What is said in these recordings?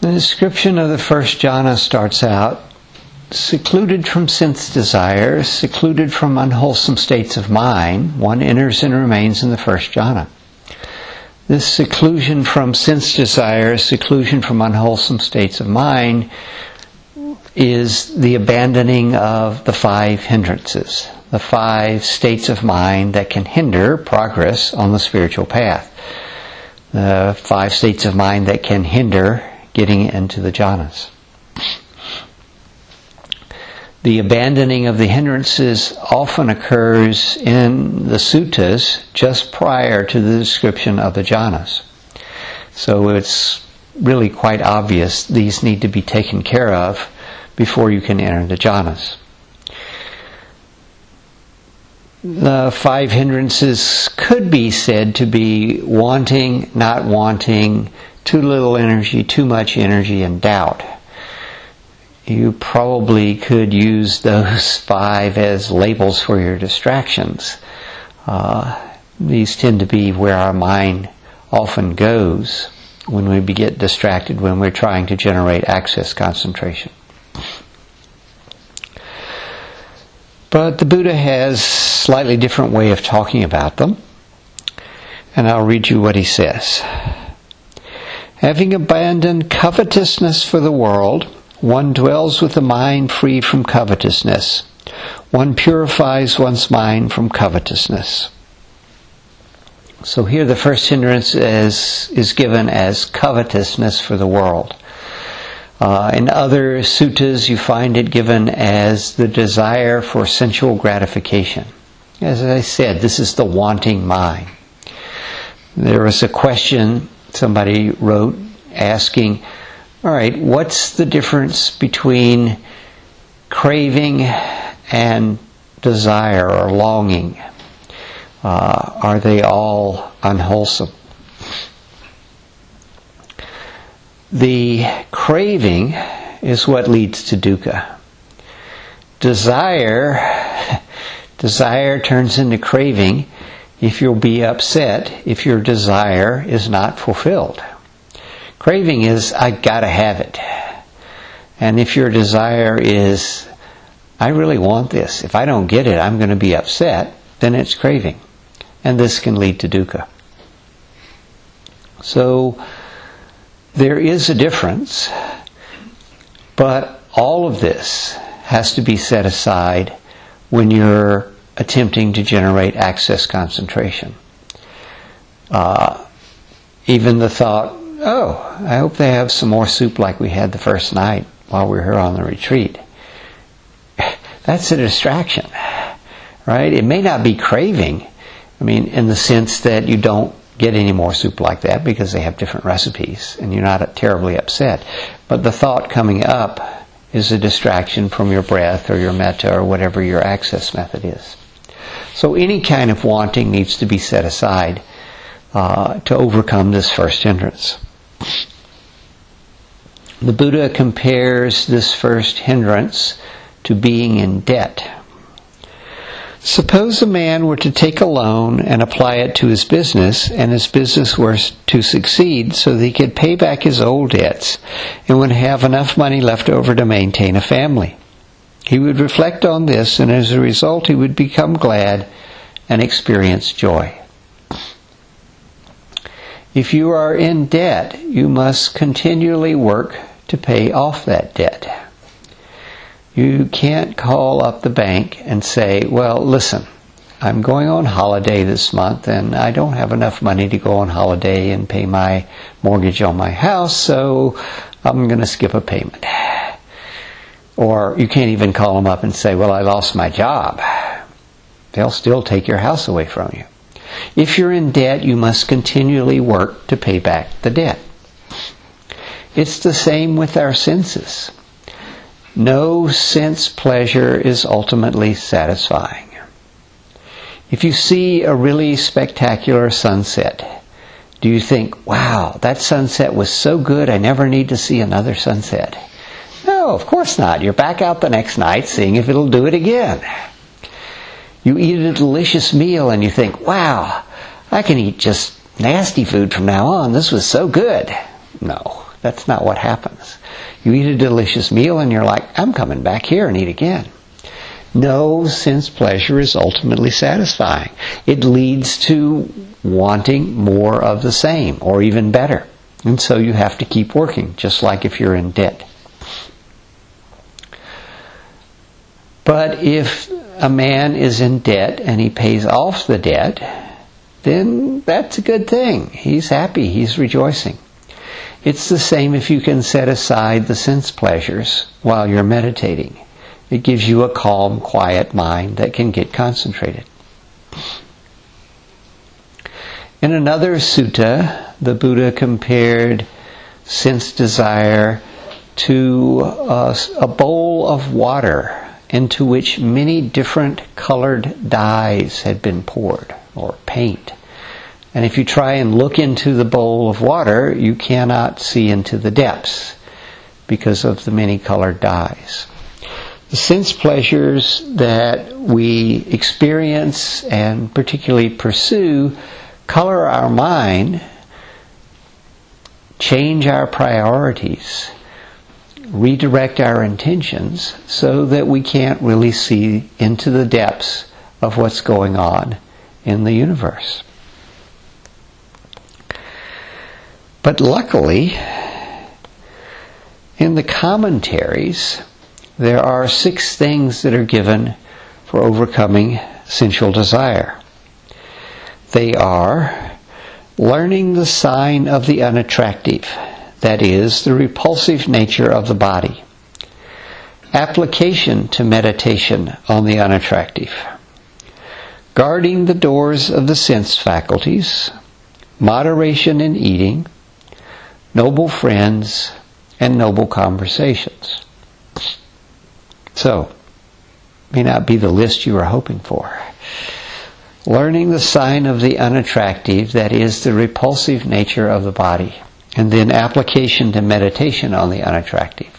The description of the first jhana starts out, secluded from sense desires, secluded from unwholesome states of mind, one enters and remains in the first jhana. This seclusion from sense desires, seclusion from unwholesome states of mind, is the abandoning of the 5 hindrances, the 5 states of mind that can hinder progress on the spiritual path, the 5 states of mind that can hinder getting into the jhanas. The abandoning of the hindrances often occurs in the suttas just prior to the description of the jhanas. So it's really quite obvious these need to be taken care of before you can enter the jhanas. The 5 hindrances could be said to be wanting, not wanting, too little energy, too much energy, and doubt. You probably could use those 5 as labels for your distractions. These tend to be where our mind often goes when we get distracted, when we're trying to generate access concentration. But the Buddha has a slightly different way of talking about them, and I'll read you what he says. Having abandoned covetousness for the world, one dwells with a mind free from covetousness. One purifies one's mind from covetousness. So here the first hindrance is given as covetousness for the world. In other suttas you find it given as the desire for sensual gratification. As I said, this is the wanting mind. There was a question somebody wrote asking, all right, what's the difference between craving and desire or longing? Are they all unwholesome? The craving is what leads to dukkha. Desire turns into craving if you'll be upset if your desire is not fulfilled. Craving is, I gotta have it. And if your desire is, I really want this, if I don't get it, I'm going to be upset, then it's craving. And this can lead to dukkha. So, there is a difference, but all of this has to be set aside when you're attempting to generate access concentration. Even the thought, oh, I hope they have some more soup like we had the first night while we were here on the retreat. That's a distraction, right? It may not be craving, in the sense that you don't get any more soup like that because they have different recipes and you're not terribly upset. But the thought coming up is a distraction from your breath or your metta or whatever your access method is. So any kind of wanting needs to be set aside to overcome this first hindrance. The Buddha compares this first hindrance to being in debt. Suppose a man were to take a loan and apply it to his business, and his business were to succeed so that he could pay back his old debts and would have enough money left over to maintain a family. He would reflect on this, and as a result he would become glad and experience joy. If you are in debt, you must continually work to pay off that debt. You can't call up the bank and say, well, listen, I'm going on holiday this month and I don't have enough money to go on holiday and pay my mortgage on my house, so I'm going to skip a payment. Or you can't even call them up and say, well, I lost my job. They'll still take your house away from you. If you're in debt, you must continually work to pay back the debt. It's the same with our senses. No sense pleasure is ultimately satisfying. If you see a really spectacular sunset, do you think, wow, that sunset was so good, I never need to see another sunset? No, of course not. You're back out the next night seeing if it'll do it again. You eat a delicious meal and you think, wow, I can eat just nasty food from now on. This was so good. No, That's not what happens. You eat a delicious meal and you're like, I'm coming back here and eat again. No sense pleasure is ultimately satisfying. It leads to wanting more of the same, or even better. And so you have to keep working, just like if you're in debt. But if a man is in debt and he pays off the debt, then that's a good thing. He's happy, he's rejoicing. It's the same if you can set aside the sense pleasures while you're meditating. It gives you a calm, quiet mind that can get concentrated. In another sutta, the Buddha compared sense desire to a bowl of water into which many different colored dyes had been poured, or paint. And if you try and look into the bowl of water, you cannot see into the depths because of the many colored dyes. The sense pleasures that we experience and particularly pursue color our mind, change our priorities, redirect our intentions so that we can't really see into the depths of what's going on in the universe. But luckily, in the commentaries, there are 6 things that are given for overcoming sensual desire. They are learning the sign of the unattractive, that is, the repulsive nature of the body. Application to meditation on the unattractive. Guarding the doors of the sense faculties. Moderation in eating. Noble friends, and noble conversations. So, may not be the list you were hoping for. Learning the sign of the unattractive, that is, the repulsive nature of the body. And then application to meditation on the unattractive.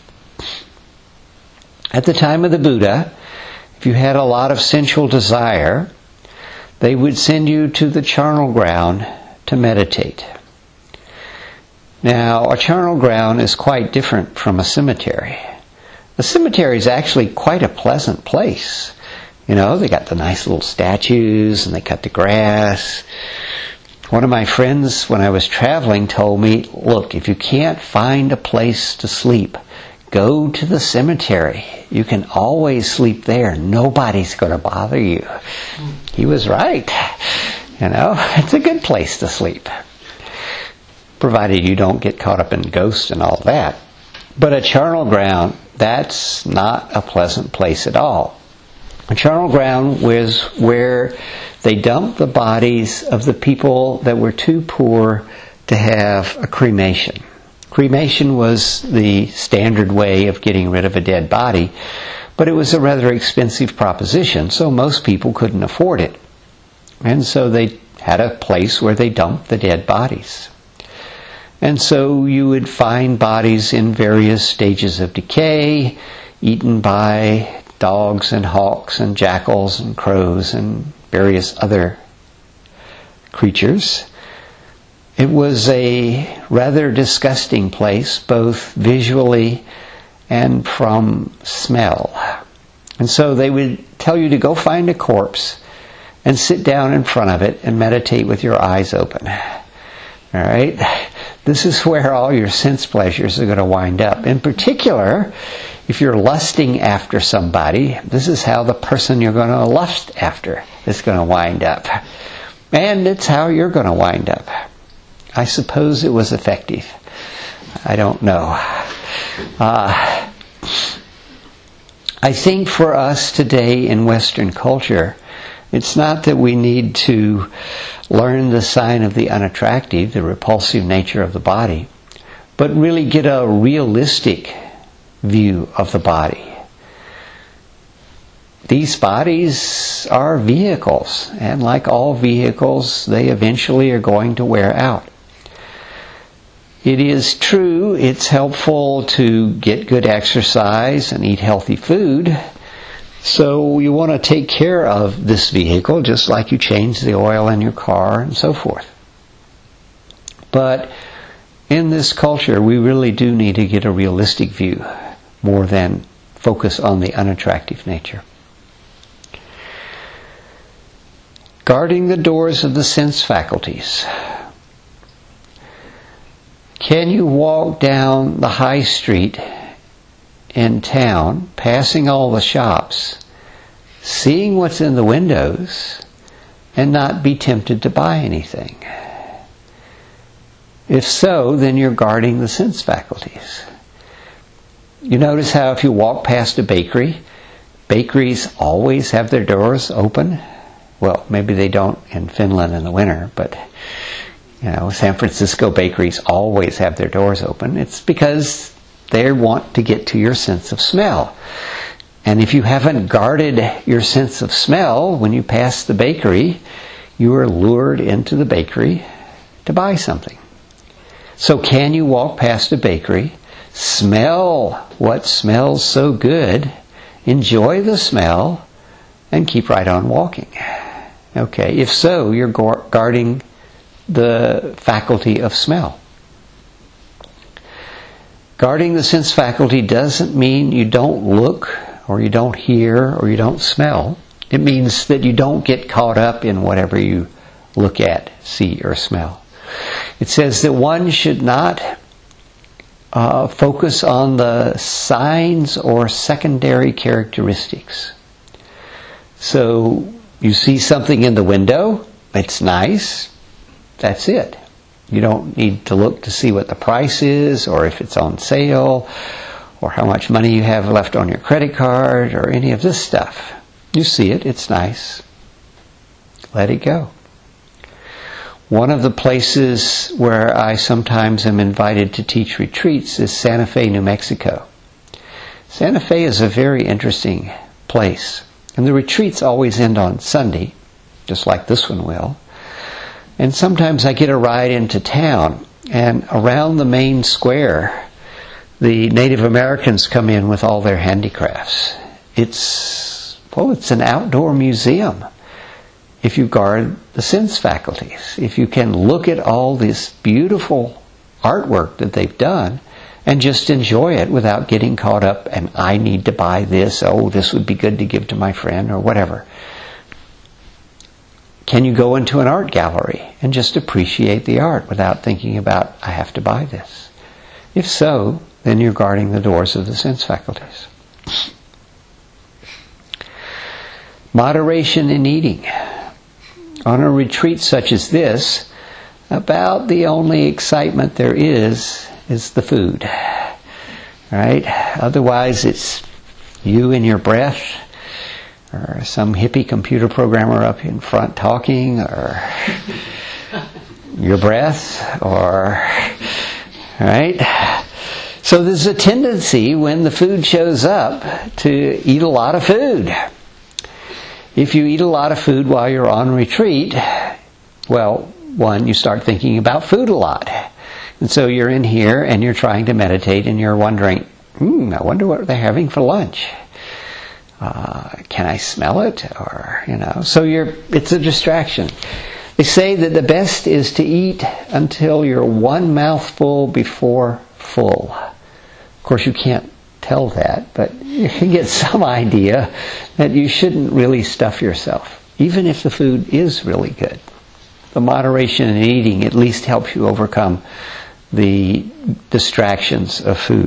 At the time of the Buddha, if you had a lot of sensual desire, they would send you to the charnel ground to meditate. Now, a charnel ground is quite different from a cemetery. A cemetery is actually quite a pleasant place. You know, they got the nice little statues and they cut the grass. One of my friends, when I was traveling, told me, look, if you can't find a place to sleep, go to the cemetery. You can always sleep there. Nobody's going to bother you. He was right. You know, it's a good place to sleep, provided you don't get caught up in ghosts and all that. But a charnel ground, that's not a pleasant place at all. A charnel ground was where they dumped the bodies of the people that were too poor to have a cremation. Cremation was the standard way of getting rid of a dead body, but it was a rather expensive proposition, so most people couldn't afford it. And so they had a place where they dumped the dead bodies. And so you would find bodies in various stages of decay, eaten by dogs and hawks and jackals and crows and various other creatures. It was a rather disgusting place, both visually and from smell. And so they would tell you to go find a corpse and sit down in front of it and meditate with your eyes open. All right? This is where all your sense pleasures are going to wind up. In particular, if you're lusting after somebody, this is how the person you're going to lust after is going to wind up. And it's how you're going to wind up. I suppose it was effective. I don't know. I think for us today in Western culture, it's not that we need to learn the sign of the unattractive, the repulsive nature of the body, but really get a realistic view of the body. These bodies are vehicles, and like all vehicles, they eventually are going to wear out. It is true, it's helpful to get good exercise and eat healthy food. So you want to take care of this vehicle just like you change the oil in your car and so forth. But in this culture, we really do need to get a realistic view more than focus on the unattractive nature. Guarding the doors of the sense faculties. Can you walk down the high street in town, passing all the shops, seeing what's in the windows, and not be tempted to buy anything? If so, then you're guarding the sense faculties. You notice how if you walk past a bakery, bakeries always have their doors open. Well, maybe they don't in Finland in the winter, but San Francisco bakeries always have their doors open. It's because they want to get to your sense of smell. And if you haven't guarded your sense of smell when you pass the bakery, you are lured into the bakery to buy something. So can you walk past a bakery, smell what smells so good, enjoy the smell, and keep right on walking? Okay, if so, you're guarding the faculty of smell. Guarding the sense faculty doesn't mean you don't look, or you don't hear, or you don't smell. It means that you don't get caught up in whatever you look at, see, or smell. It says that one should not focus on the signs or secondary characteristics. So you see something in the window, it's nice, that's it. You don't need to look to see what the price is, or if it's on sale, or how much money you have left on your credit card, or any of this stuff. You see it, it's nice. Let it go. One of the places where I sometimes am invited to teach retreats is Santa Fe, New Mexico. Santa Fe is a very interesting place. And the retreats always end on Sunday, just like this one will. And sometimes I get a ride into town, and around the main square, the Native Americans come in with all their handicrafts. It's an outdoor museum. If you guard the sense faculties, if you can look at all this beautiful artwork that they've done and just enjoy it without getting caught up and I need to buy this, this would be good to give to my friend, or whatever. Can you go into an art gallery and just appreciate the art without thinking about, I have to buy this? If so, then you're guarding the doors of the sense faculties. Moderation in eating. On a retreat such as this, about the only excitement there is the food. Right? Otherwise it's you and your breath, or some hippie computer programmer up in front talking, or your breath, or... Right? So there's a tendency when the food shows up to eat a lot of food. If you eat a lot of food while you're on retreat, well, one, you start thinking about food a lot. And so you're in here and you're trying to meditate and you're wondering, I wonder what they're having for lunch. Can I smell it? Or, so it's a distraction. They say that the best is to eat until you're one mouthful before full. Of course, you can't tell that, but you can get some idea that you shouldn't really stuff yourself, even if the food is really good. The moderation in eating at least helps you overcome the distractions of food.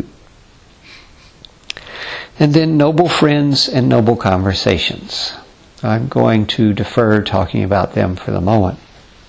And then noble friends and noble conversations. I'm going to defer talking about them for the moment.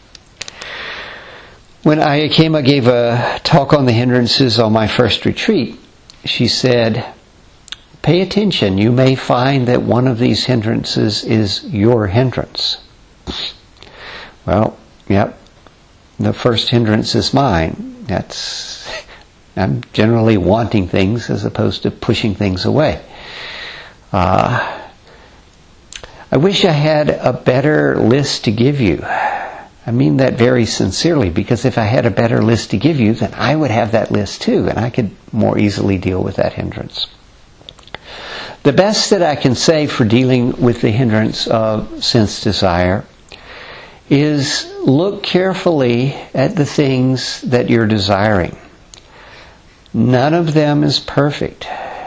When Ayakema gave a talk on the hindrances on my first retreat, she said, pay attention, you may find that one of these hindrances is your hindrance. Well, yep, the first hindrance is mine. I'm generally wanting things as opposed to pushing things away. I wish I had a better list to give you. I mean that very sincerely, because if I had a better list to give you, then I would have that list too, and I could more easily deal with that hindrance. The best that I can say for dealing with the hindrance of sense desire is look carefully at the things that you're desiring. None of them is perfect.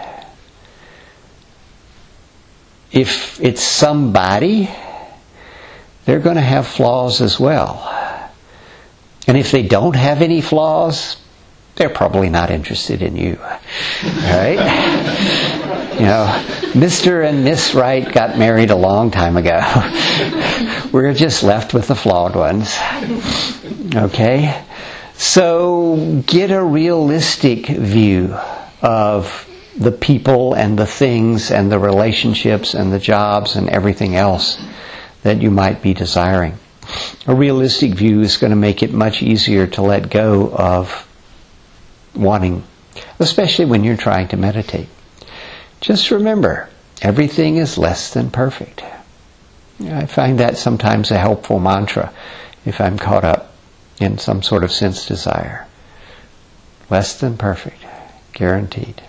If it's somebody, they're going to have flaws as well. And if they don't have any flaws, they're probably not interested in you. Right? You know, Mr. and Miss Right got married a long time ago. We're just left with the flawed ones. Okay? So get a realistic view of the people and the things and the relationships and the jobs and everything else that you might be desiring. A realistic view is going to make it much easier to let go of wanting, especially when you're trying to meditate. Just remember, everything is less than perfect. I find that sometimes a helpful mantra if I'm caught up in some sort of sense desire. Less than perfect, guaranteed.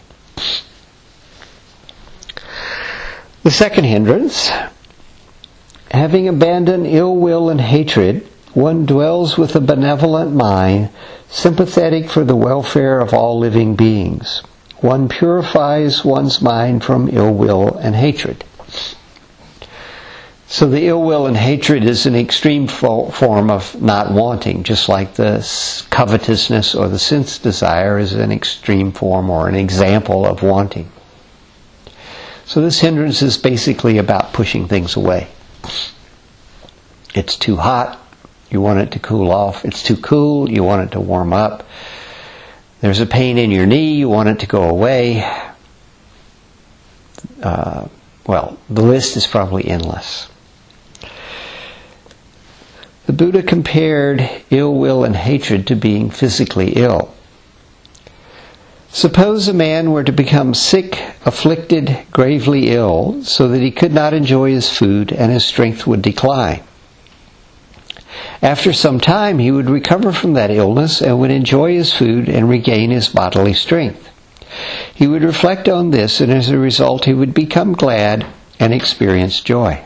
The second hindrance, having abandoned ill will and hatred, one dwells with a benevolent mind, sympathetic for the welfare of all living beings. One purifies one's mind from ill will and hatred. So the ill will and hatred is an extreme form of not wanting, just like the covetousness or the sense desire is an extreme form or an example of wanting. So this hindrance is basically about pushing things away. It's too hot, you want it to cool off. It's too cool, you want it to warm up. There's a pain in your knee, you want it to go away. Well, the list is probably endless. The Buddha compared ill will and hatred to being physically ill. Suppose a man were to become sick, afflicted, gravely ill, so that he could not enjoy his food and his strength would decline. After some time he would recover from that illness and would enjoy his food and regain his bodily strength. He would reflect on this, and as a result he would become glad and experience joy.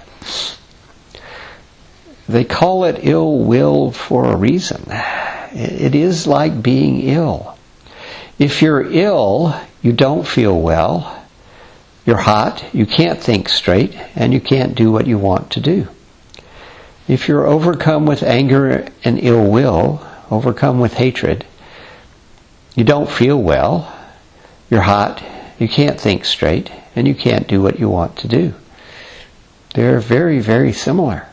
They call it ill will for a reason. It is like being ill. If you're ill, you don't feel well, you're hot, you can't think straight, and you can't do what you want to do. If you're overcome with anger and ill will, overcome with hatred, you don't feel well, you're hot, you can't think straight, and you can't do what you want to do. They're very, very similar.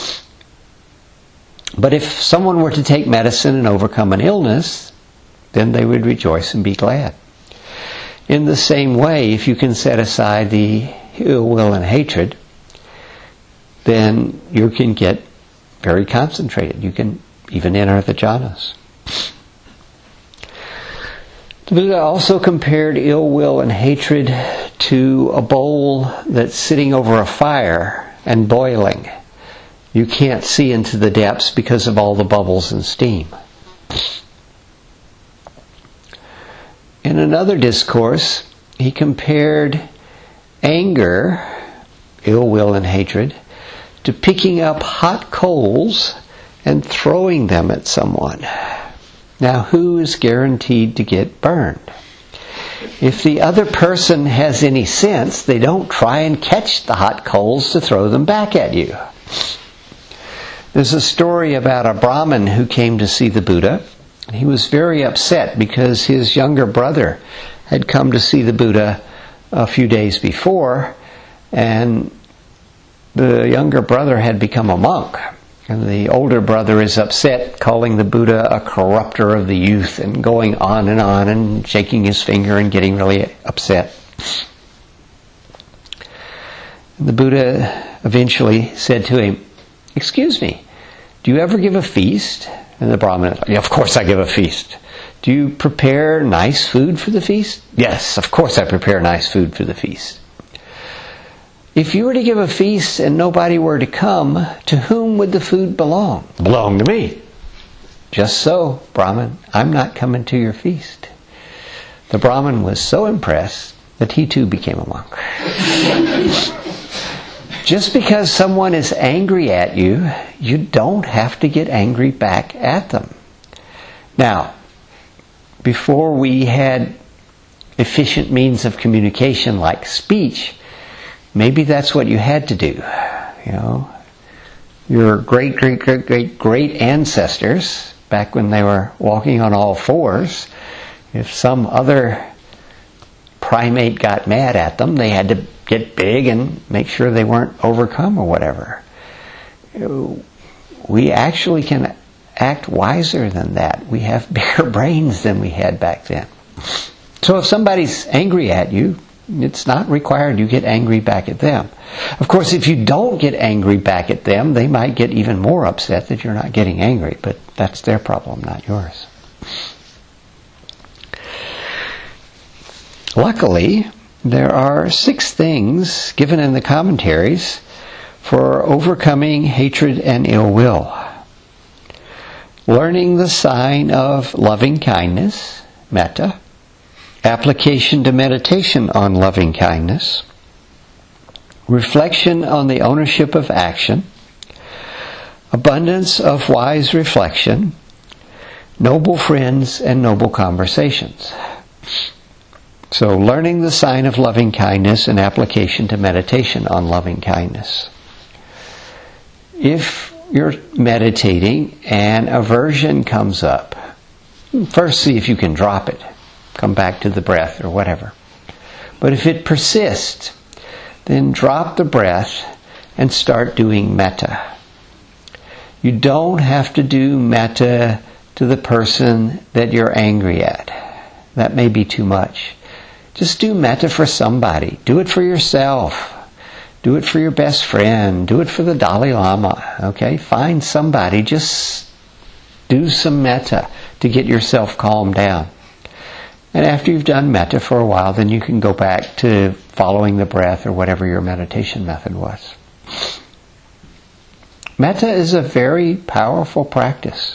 But if someone were to take medicine and overcome an illness, then they would rejoice and be glad. In the same way, if you can set aside the ill will and hatred, then you can get very concentrated. You can even enter the jhanas. The Buddha also compared ill will and hatred to a bowl that's sitting over a fire and boiling. You can't see into the depths because of all the bubbles and steam. In another discourse, he compared anger, ill will and hatred, to picking up hot coals and throwing them at someone. Now, who is guaranteed to get burned? If the other person has any sense, they don't try and catch the hot coals to throw them back at you. There's a story about a Brahmin who came to see the Buddha. He was very upset because his younger brother had come to see the Buddha a few days before, and the younger brother had become a monk. And the older brother is upset, calling the Buddha a corrupter of the youth and going on and shaking his finger and getting really upset. And the Buddha eventually said to him, "Excuse me, do you ever give a feast?" And the Brahmin said, "Yeah, of course I give a feast." "Do you prepare nice food for the feast?" "Yes, of course I prepare nice food for the feast." "If you were to give a feast and nobody were to come, to whom would the food belong?" "Belong to me." "Just so, Brahmin, I'm not coming to your feast." The Brahmin was so impressed that he too became a monk. Just because someone is angry at you, you don't have to get angry back at them. Now, before we had efficient means of communication like speech, maybe that's what you had to do. You know, your great ancestors, back when they were walking on all fours, if some other primate got mad at them, they had to get big and make sure they weren't overcome or whatever. We actually can act wiser than that. We have bigger brains than we had back then. So if somebody's angry at you, it's not required you get angry back at them. Of course, if you don't get angry back at them, they might get even more upset that you're not getting angry, but that's their problem, not yours. Luckily, there are 6 things given in the commentaries for overcoming hatred and ill will. Learning the sign of loving kindness, metta. Application to meditation on loving kindness. Reflection on the ownership of action. Abundance of wise reflection. Noble friends and noble conversations. So, learning the sign of loving kindness and application to meditation on loving kindness. If you're meditating and aversion comes up, first see if you can drop it. Come back to the breath or whatever. But if it persists, then drop the breath and start doing metta. You don't have to do metta to the person that you're angry at. That may be too much. Just do metta for somebody. Do it for yourself. Do it for your best friend. Do it for the Dalai Lama. Okay? Find somebody. Just do some metta to get yourself calmed down. And after you've done metta for a while, then you can go back to following the breath or whatever your meditation method was. Metta is a very powerful practice.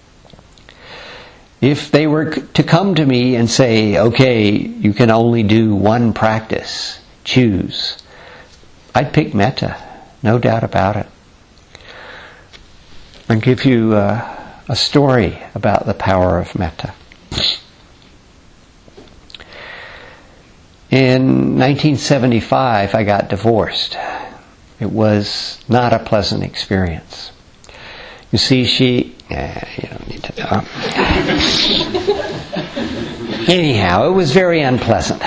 If they were to come to me and say, okay, you can only do one practice, choose, I'd pick metta, no doubt about it. I'll give you a story about the power of metta. In 1975, I got divorced. It was not a pleasant experience. You see, you don't need to know. Anyhow, it was very unpleasant.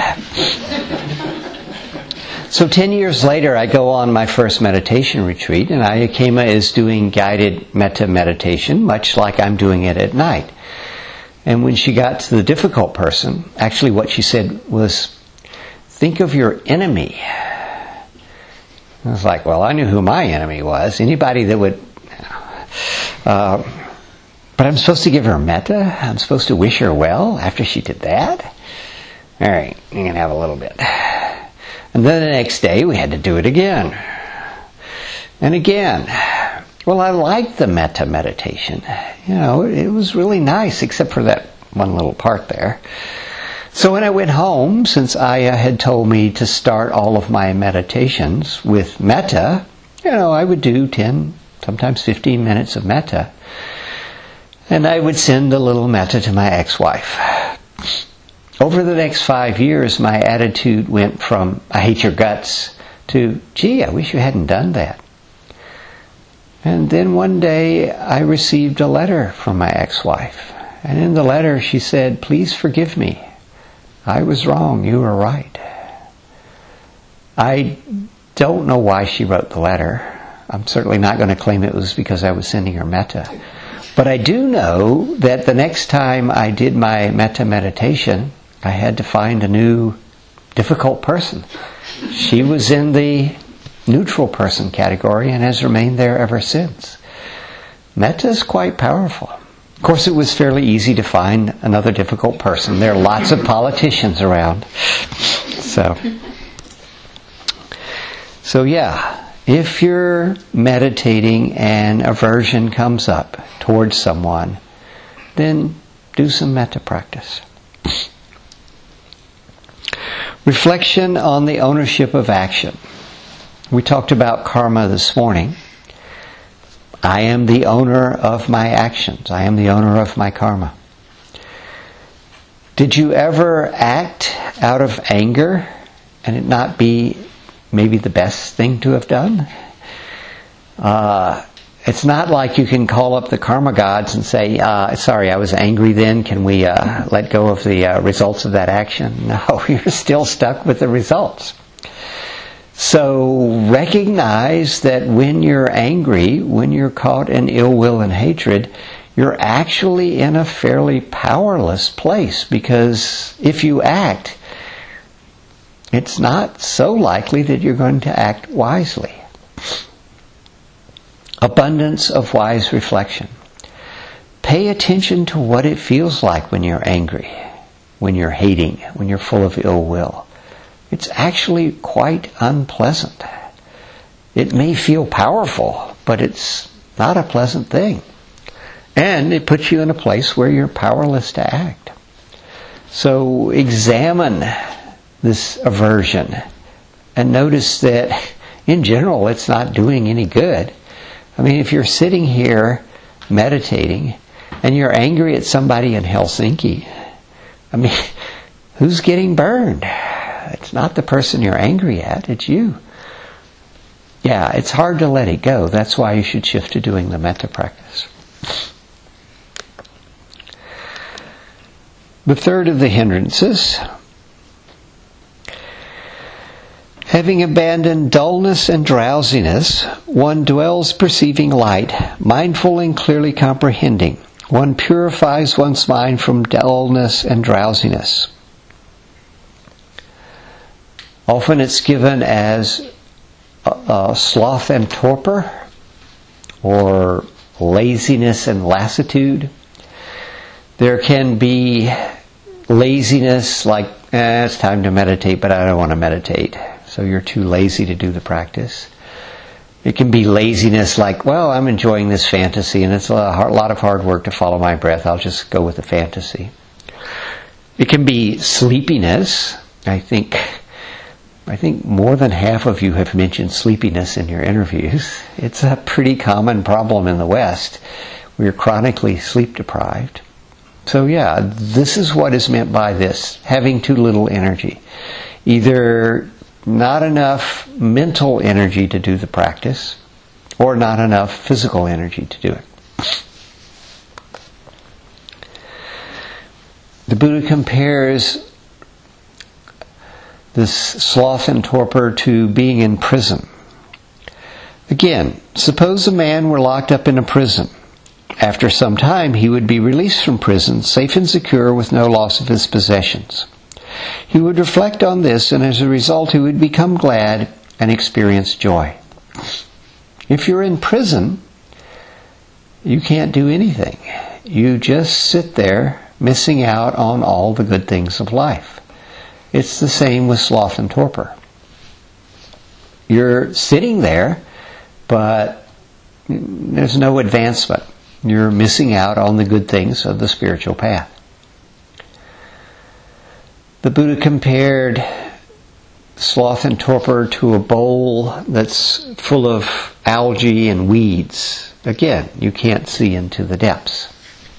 So 10 years later, I go on my first meditation retreat, and Ayya Khema is doing guided metta meditation, much like I'm doing it at night. And when she got to the difficult person, actually what she said was, think of your enemy. I was like, well, I knew who my enemy was. Anybody that would... but I'm supposed to give her metta? I'm supposed to wish her well after she did that? All right, you can have a little bit. And then the next day we had to do it again. And again. Well, I liked the metta meditation. You know, it was really nice, except for that one little part there. So when I went home, since Ayya had told me to start all of my meditations with metta, you know, I would do 10, sometimes 15 minutes of metta. And I would send a little metta to my ex-wife. Over the next 5 years, my attitude went from, I hate your guts, to, gee, I wish you hadn't done that. And then one day, I received a letter from my ex-wife. And in the letter, she said, please forgive me. I was wrong, you were right. I don't know why she wrote the letter. I'm certainly not going to claim it was because I was sending her metta. But I do know that the next time I did my metta meditation, I had to find a new difficult person. She was in the neutral person category and has remained there ever since. Metta is quite powerful. Of course, it was fairly easy to find another difficult person. There are lots of politicians around. So yeah, if you're meditating and aversion comes up towards someone, then do some metta practice. Reflection on the ownership of action. We talked about karma this morning. I am the owner of my actions. I am the owner of my karma. Did you ever act out of anger and it not be maybe the best thing to have done? It's not like you can call up the karma gods and say, sorry, I was angry then. Can we let go of the results of that action? No, you're still stuck with the results. So recognize that when you're angry, when you're caught in ill will and hatred, you're actually in a fairly powerless place, because if you act, it's not so likely that you're going to act wisely. Abundance of wise reflection. Pay attention to what it feels like when you're angry, when you're hating, when you're full of ill will. It's actually quite unpleasant. It may feel powerful, but it's not a pleasant thing. And it puts you in a place where you're powerless to act. So examine this aversion and notice that in general it's not doing any good. I mean, if you're sitting here meditating and you're angry at somebody in Helsinki, I mean, who's getting burned? It's not the person you're angry at, it's you. Yeah, it's hard to let it go. That's why you should shift to doing the metta practice. The third of the hindrances. Having abandoned dullness and drowsiness, one dwells perceiving light, mindful and clearly comprehending. One purifies one's mind from dullness and drowsiness. Often it's given as sloth and torpor, or laziness and lassitude. There can be laziness like, it's time to meditate, but I don't want to meditate. So you're too lazy to do the practice. It can be laziness like, well, I'm enjoying this fantasy and it's a lot of hard work to follow my breath. I'll just go with the fantasy. It can be sleepiness. I think more than half of you have mentioned sleepiness in your interviews. It's a pretty common problem in the West. We're chronically sleep deprived. So yeah, this is what is meant by this, having too little energy. Either not enough mental energy to do the practice, or not enough physical energy to do it. The Buddha compares this sloth and torpor to being in prison. Again, suppose a man were locked up in a prison. After some time he would be released from prison, safe and secure with no loss of his possessions. He would reflect on this, and as a result he would become glad and experience joy. If you're in prison, you can't do anything. You just sit there missing out on all the good things of life. It's the same with sloth and torpor. You're sitting there, but there's no advancement. You're missing out on the good things of the spiritual path. The Buddha compared sloth and torpor to a bowl that's full of algae and weeds. Again, you can't see into the depths.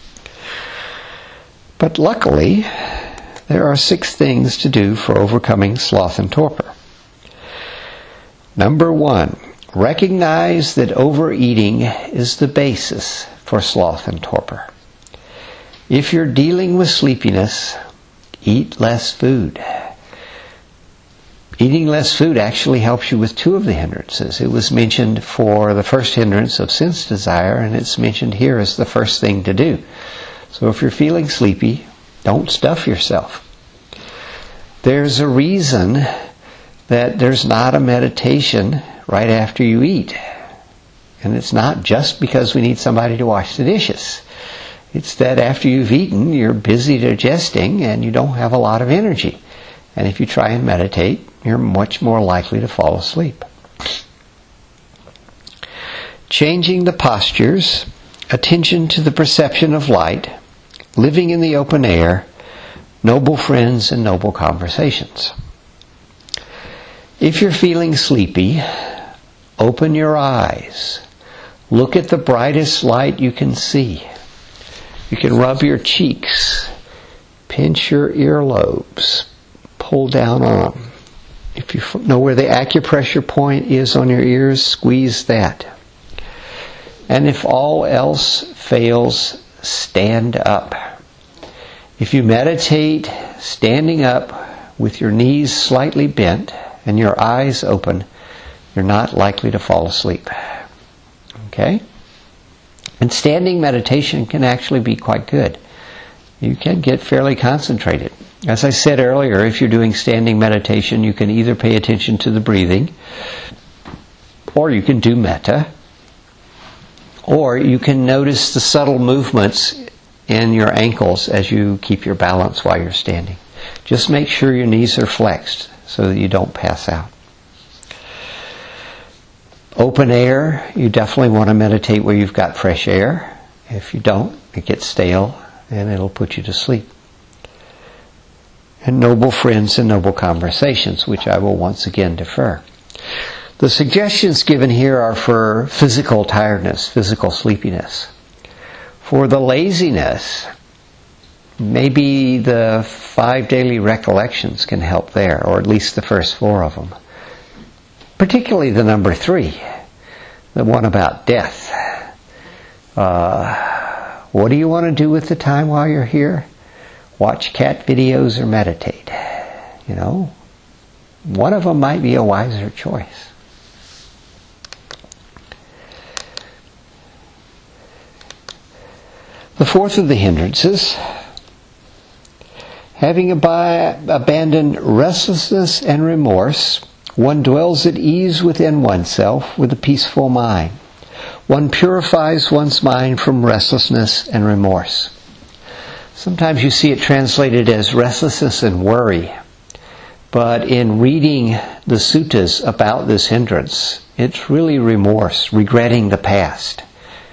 But luckily, there are 6 things to do for overcoming sloth and torpor. Number 1, recognize that overeating is the basis for sloth and torpor. If you're dealing with sleepiness, eat less food. Eating less food actually helps you with 2 of the hindrances. It was mentioned for the first hindrance of sense desire, and it's mentioned here as the first thing to do. So if you're feeling sleepy, don't stuff yourself. There's a reason that there's not a meditation right after you eat. And it's not just because we need somebody to wash the dishes. It's that after you've eaten, you're busy digesting and you don't have a lot of energy. And if you try and meditate, you're much more likely to fall asleep. Changing the postures, attention to the perception of light, living in the open air, noble friends and noble conversations. If you're feeling sleepy, open your eyes. Look at the brightest light you can see. You can rub your cheeks, pinch your earlobes, pull down on them. If you know where the acupressure point is on your ears, squeeze that. And if all else fails, stand up. If you meditate standing up with your knees slightly bent and your eyes open, you're not likely to fall asleep. Okay? And standing meditation can actually be quite good. You can get fairly concentrated. As I said earlier, if you're doing standing meditation, you can either pay attention to the breathing, or you can do metta, or you can notice the subtle movements in your ankles as you keep your balance while you're standing. Just make sure your knees are flexed so that you don't pass out. Open air, you definitely want to meditate where you've got fresh air. If you don't, it gets stale and it'll put you to sleep. And noble friends and noble conversations, which I will once again defer. The suggestions given here are for physical tiredness, physical sleepiness. For the laziness, maybe the 5 daily recollections can help there, or at least the first 4 of them. Particularly the number 3, the one about death. What do you want to do with the time while you're here? Watch cat videos or meditate. You know, one of them might be a wiser choice. The 4th of the hindrances, having abandoned restlessness and remorse, one dwells at ease within oneself with a peaceful mind. One purifies one's mind from restlessness and remorse. Sometimes you see it translated as restlessness and worry. But in reading the suttas about this hindrance, it's really remorse, regretting the past.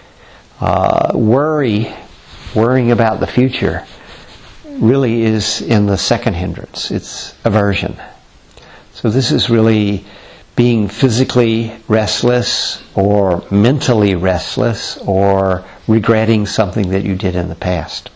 Worrying about the future, really is in the 2nd hindrance. It's aversion. So this is really being physically restless or mentally restless or regretting something that you did in the past.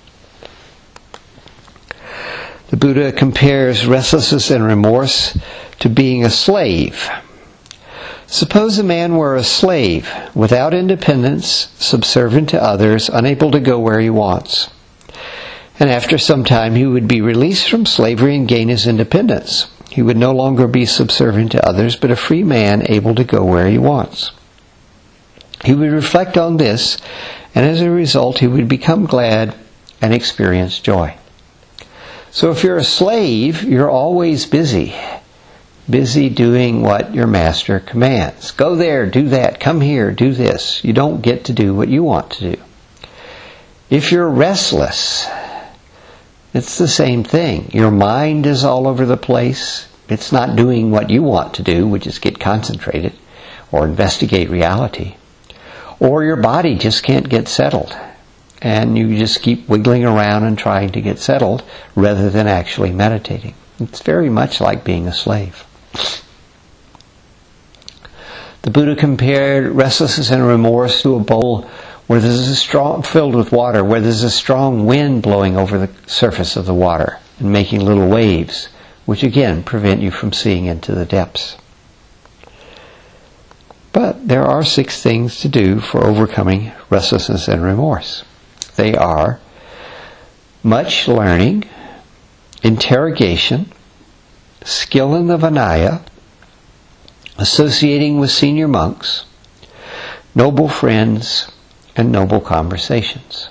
The Buddha compares restlessness and remorse to being a slave. Suppose a man were a slave, without independence, subservient to others, unable to go where he wants. And after some time he would be released from slavery and gain his independence. He would no longer be subservient to others, but a free man able to go where he wants. He would reflect on this, and as a result he would become glad and experience joy. So if you're a slave, you're always busy doing what your master commands. Go there, do that, come here, do this. You don't get to do what you want to do. If you're restless, it's the same thing. Your mind is all over the place. It's not doing what you want to do, which is get concentrated or investigate reality. Or your body just can't get settled. And you just keep wiggling around and trying to get settled rather than actually meditating. It's very much like being a slave. The Buddha compared restlessness and remorse to a bowl where there's a strong, filled with water, where there's a strong wind blowing over the surface of the water and making little waves, which again prevent you from seeing into the depths. But there are 6 things to do for overcoming restlessness and remorse. They are much learning, interrogation, skill in the Vinaya, associating with senior monks, noble friends, and noble conversations.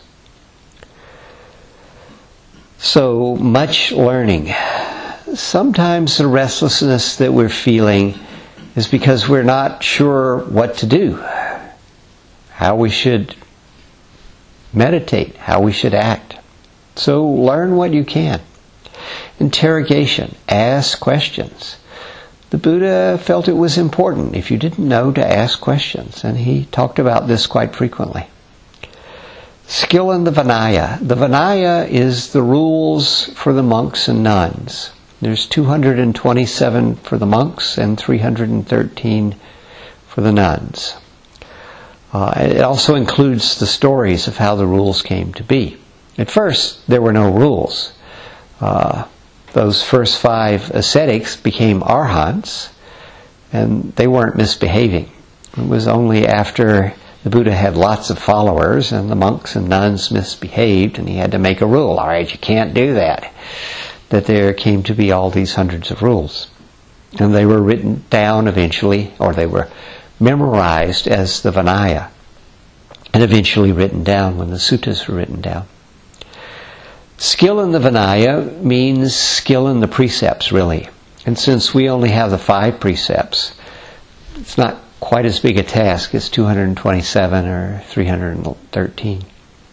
So, much learning. Sometimes the restlessness that we're feeling is because we're not sure what to do, how we should meditate, how we should act. So learn what you can. Interrogation, ask questions. The Buddha felt it was important, if you didn't know, to ask questions, and he talked about this quite frequently. Skill in the Vinaya. The Vinaya is the rules for the monks and nuns. There's 227 for the monks and 313 for the nuns. It also includes the stories of how the rules came to be. At first, there were no rules. Those first 5 ascetics became arhants, and they weren't misbehaving. It was only after the Buddha had lots of followers and the monks and nuns misbehaved and he had to make a rule. All right, you can't do that. That there came to be all these hundreds of rules. And they were written down eventually, or they were memorized as the Vinaya, and eventually written down when the suttas were written down. Skill in the Vinaya means skill in the precepts, really. And since we only have the 5 precepts, it's not quite as big a task as 227 or 313.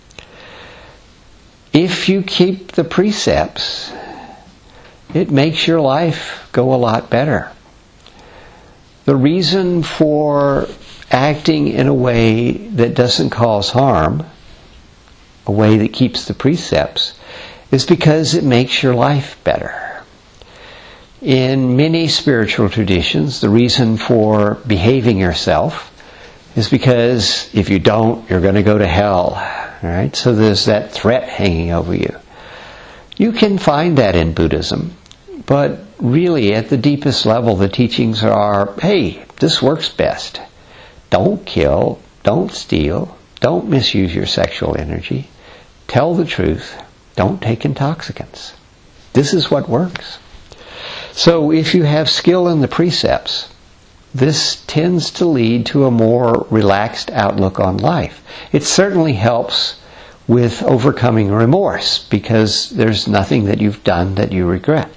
If you keep the precepts, it makes your life go a lot better. The reason for acting in a way that doesn't cause harm, a way that keeps the precepts, is because it makes your life better. In many spiritual traditions, the reason for behaving yourself is because if you don't, you're going to go to hell. Right? So there's that threat hanging over you. You can find that in Buddhism, but really at the deepest level the teachings are, hey, this works best. Don't kill, don't steal, don't misuse your sexual energy, tell the truth, don't take intoxicants. This is what works. So if you have skill in the precepts, this tends to lead to a more relaxed outlook on life. It certainly helps with overcoming remorse because there's nothing that you've done that you regret.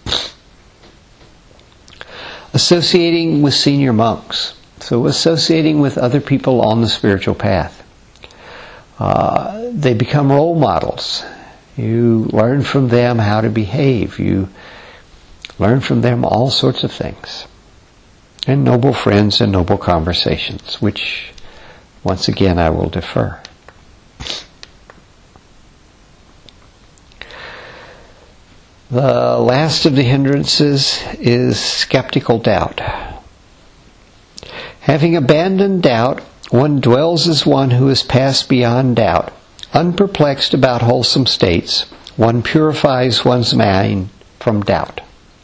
Associating with senior monks. So associating with other people on the spiritual path. They become role models. You learn from them how to behave. You learn from them all sorts of things. And noble friends and noble conversations, which, once again, I will defer. The last of the hindrances is skeptical doubt. Having abandoned doubt, one dwells as one who has passed beyond doubt. Unperplexed about wholesome states, one purifies one's mind from doubt.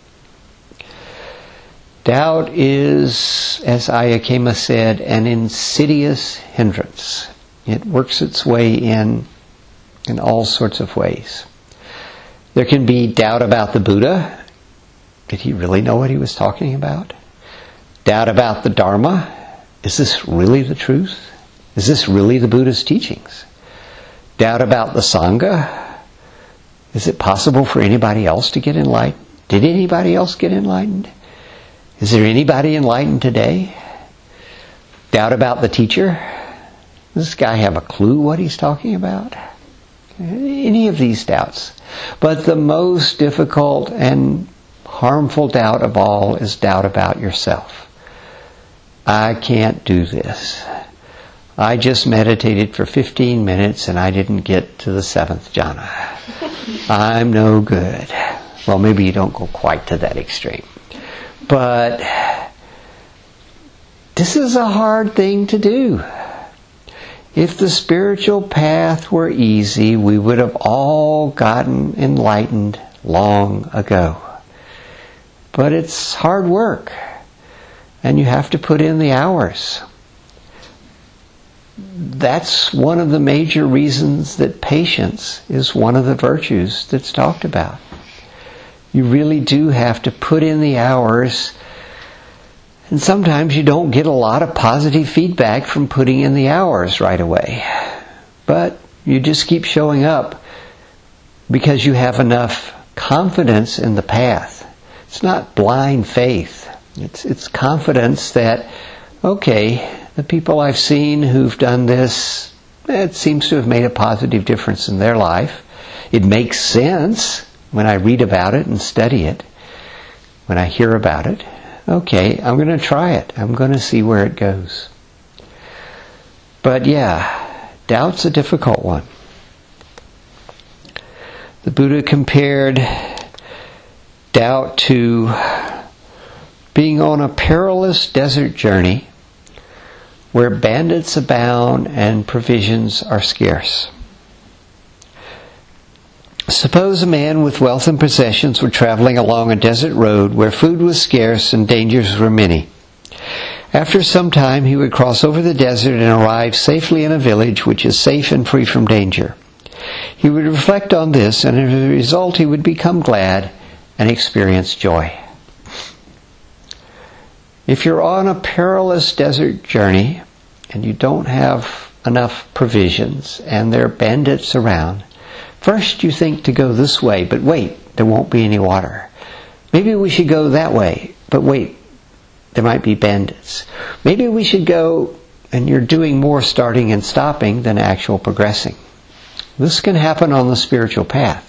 Doubt is, as Ayakema said, an insidious hindrance. It works its way in all sorts of ways. There can be doubt about the Buddha. Did he really know what he was talking about? Doubt about the Dharma. Is this really the truth? Is this really the Buddha's teachings? Doubt about the Sangha. Is it possible for anybody else to get enlightened? Did anybody else get enlightened? Is there anybody enlightened today? Doubt about the teacher. Does this guy have a clue what he's talking about? Any of these doubts. But the most difficult and harmful doubt of all is doubt about yourself. I can't do this. I just meditated for 15 minutes and I didn't get to the 7th jhana. I'm no good. Well, maybe you don't go quite to that extreme. But this is a hard thing to do. If the spiritual path were easy, we would have all gotten enlightened long ago. But it's hard work, and you have to put in the hours. That's one of the major reasons that patience is one of the virtues that's talked about. You really do have to put in the hours, and sometimes you don't get a lot of positive feedback from putting in the hours right away. But you just keep showing up because you have enough confidence in the path. It's not blind faith. It's confidence that, okay, the people I've seen who've done this, it seems to have made a positive difference in their life. It makes sense when I read about it and study it, when I hear about it. Okay, I'm going to try it. I'm going to see where it goes. But yeah, doubt's a difficult one. The Buddha compared doubt to being on a perilous desert journey where bandits abound and provisions are scarce. Suppose a man with wealth and possessions were traveling along a desert road where food was scarce and dangers were many. After some time he would cross over the desert and arrive safely in a village which is safe and free from danger. He would reflect on this, and as a result he would become glad and experience joy. If you're on a perilous desert journey and you don't have enough provisions and there are bandits around, first you think to go this way, but wait, there won't be any water. Maybe we should go that way, but wait, there might be bandits. Maybe we should go, and you're doing more starting and stopping than actual progressing. This can happen on the spiritual path.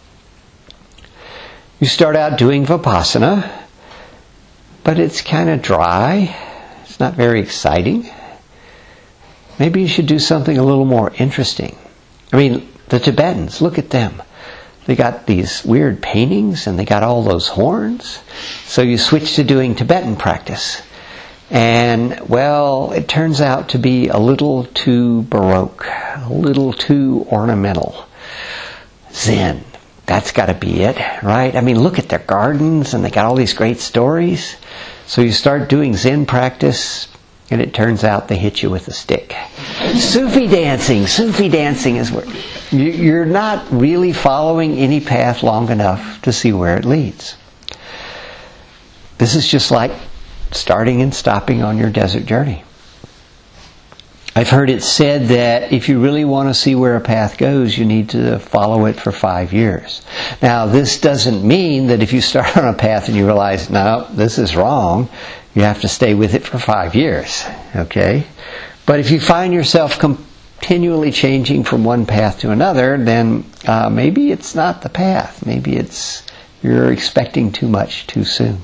You start out doing Vipassana, but it's kind of dry. It's not very exciting. Maybe you should do something a little more interesting. I mean, the Tibetans, look at them. They got these weird paintings and they got all those horns. So you switch to doing Tibetan practice. And, well, it turns out to be a little too Baroque, a little too ornamental. Zen, that's got to be it, right? I mean, look at their gardens and they got all these great stories. So you start doing Zen practice and it turns out they hit you with a stick. Sufi dancing is where you're not really following any path long enough to see where it leads. This is just like starting and stopping on your desert journey. I've heard it said that if you really want to see where a path goes, you need to follow it for 5 years. Now, this doesn't mean that if you start on a path and you realize, no, this is wrong, you have to stay with it for 5 years. Okay? But if you find yourself continually changing from one path to another, then maybe it's not the path. Maybe it's you're expecting too much too soon.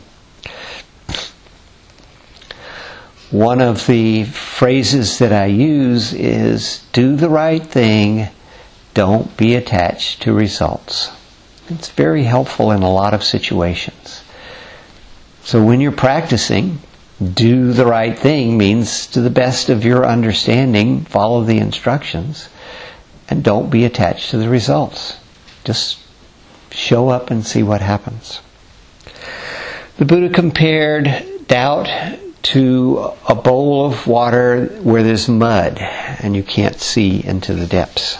One of the phrases that I use is, do the right thing, don't be attached to results. It's very helpful in a lot of situations. So when you're practicing, do the right thing means to the best of your understanding, follow the instructions, and don't be attached to the results. Just show up and see what happens. The Buddha compared doubt to a bowl of water where there's mud and you can't see into the depths.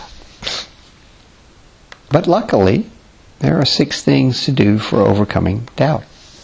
But luckily, there are 6 things to do for overcoming doubt.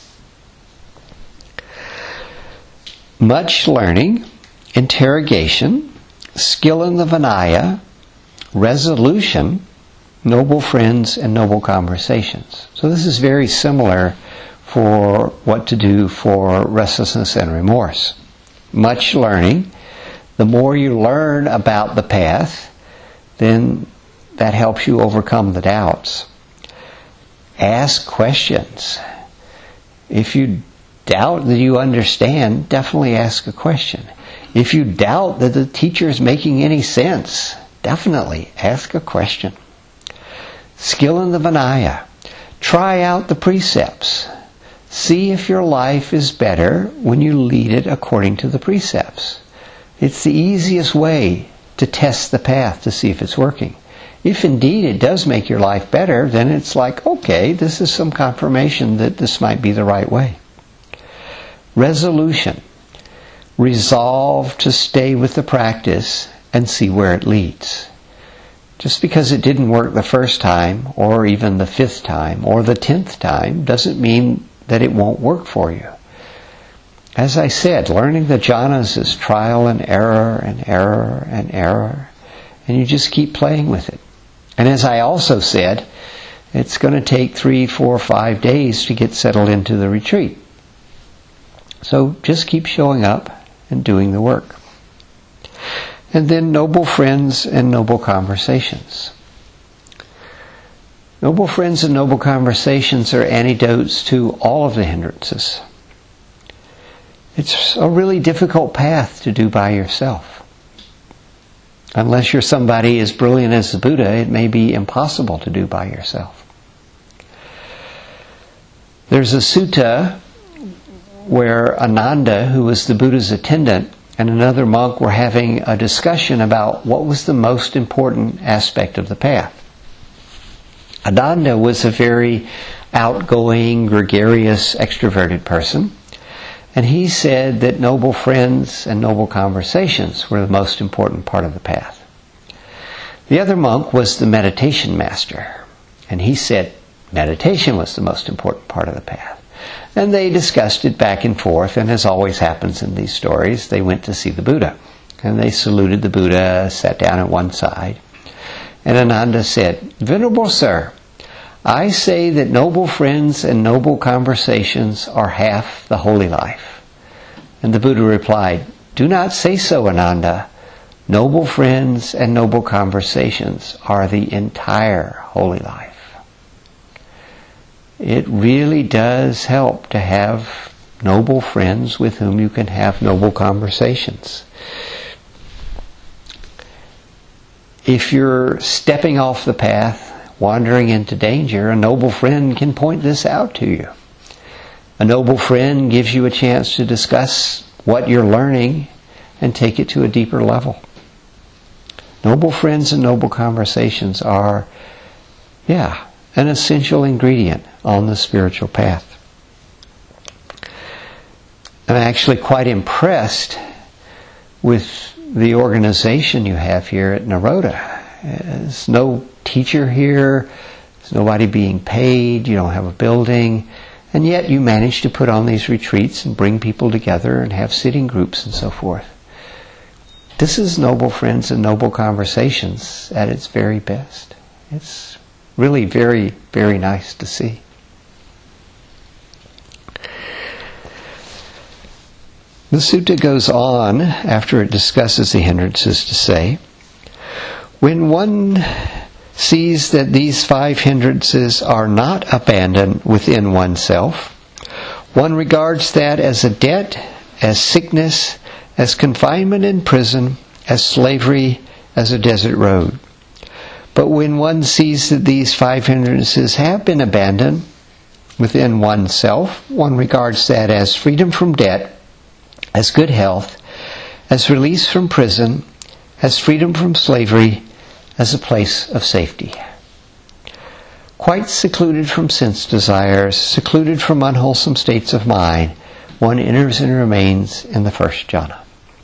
Much learning, interrogation, skill in the Vinaya, resolution, noble friends, and noble conversations. So this is very similar for what to do for restlessness and remorse. Much learning. The more you learn about the path, then that helps you overcome the doubts. Ask questions. If you doubt that you understand, definitely ask a question. If you doubt that the teacher is making any sense, definitely ask a question. Skill in the Vinaya. Try out the precepts. See if your life is better when you lead it according to the precepts. It's the easiest way to test the path to see if it's working. If indeed it does make your life better, then it's like, okay, this is some confirmation that this might be the right way. Resolution. Resolve to stay with the practice and see where it leads. Just because it didn't work the first time, or even the 5th time, or the 10th time, doesn't mean that it won't work for you. As I said, learning the jhanas is trial and error and error and error, and you just keep playing with it. And as I also said, it's going to take 3, 4, 5 days to get settled into the retreat. So just keep showing up and doing the work. And then noble friends and noble conversations. Noble friends and noble conversations are antidotes to all of the hindrances. It's a really difficult path to do by yourself. Unless you're somebody as brilliant as the Buddha, it may be impossible to do by yourself. There's a sutta where Ananda, who was the Buddha's attendant, and another monk were having a discussion about what was the most important aspect of the path. Ananda was a very outgoing, gregarious, extroverted person, and he said that noble friends and noble conversations were the most important part of the path. The other monk was the meditation master, and he said meditation was the most important part of the path. And they discussed it back and forth, and as always happens in these stories, they went to see the Buddha. And they saluted the Buddha, sat down at one side. And Ananda said, "Venerable Sir, I say that noble friends and noble conversations are half the holy life." And the Buddha replied, "Do not say so, Ananda. Noble friends and noble conversations are the entire holy life." It really does help to have noble friends with whom you can have noble conversations. If you're stepping off the path, wandering into danger, a noble friend can point this out to you. A noble friend gives you a chance to discuss what you're learning and take it to a deeper level. Noble friends and noble conversations are, an essential ingredient on the spiritual path. I'm actually quite impressed with the organization you have here at Naroda. There's no teacher here, there's nobody being paid, you don't have a building, and yet you manage to put on these retreats and bring people together and have sitting groups and so forth. This is noble friends and noble conversations at its very best. It's really very, very nice to see. The sutta goes on, after it discusses the hindrances, to say, when one sees that these 5 hindrances are not abandoned within oneself, one regards that as a debt, as sickness, as confinement in prison, as slavery, as a desert road. But when one sees that these 5 hindrances have been abandoned within oneself, one regards that as freedom from debt, as good health, as release from prison, as freedom from slavery, as a place of safety. Quite secluded from sense desires, secluded from unwholesome states of mind, one enters and remains in the first jhana.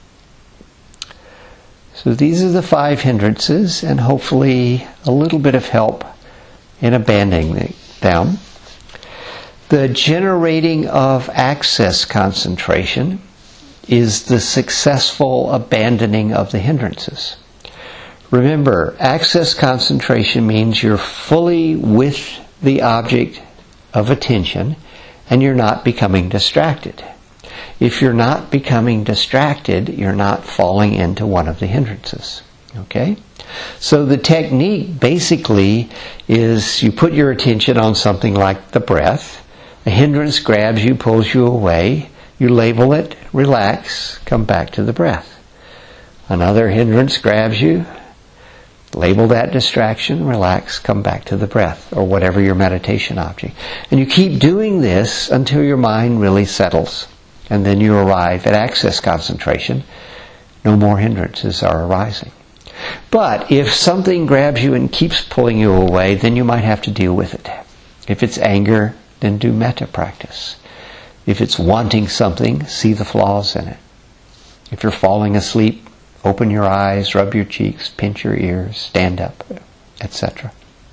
So these are the 5 hindrances, and hopefully a little bit of help in abandoning them. The generating of access concentration is the successful abandoning of the hindrances. Remember, access concentration means you're fully with the object of attention and you're not becoming distracted. If you're not becoming distracted, you're not falling into one of the hindrances. Okay? So the technique basically is you put your attention on something like the breath. A hindrance grabs you, pulls you away. You label it, relax, come back to the breath. Another hindrance grabs you, label that distraction, relax, come back to the breath, or whatever your meditation object. And you keep doing this until your mind really settles. And then you arrive at access concentration. No more hindrances are arising. But if something grabs you and keeps pulling you away, then you might have to deal with it. If it's anger, then do metta practice. If it's wanting something, see the flaws in it. If you're falling asleep, open your eyes, rub your cheeks, pinch your ears, stand up, etc.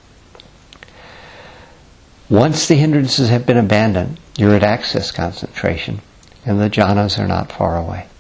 Once the hindrances have been abandoned, you're at access concentration, and the jhanas are not far away.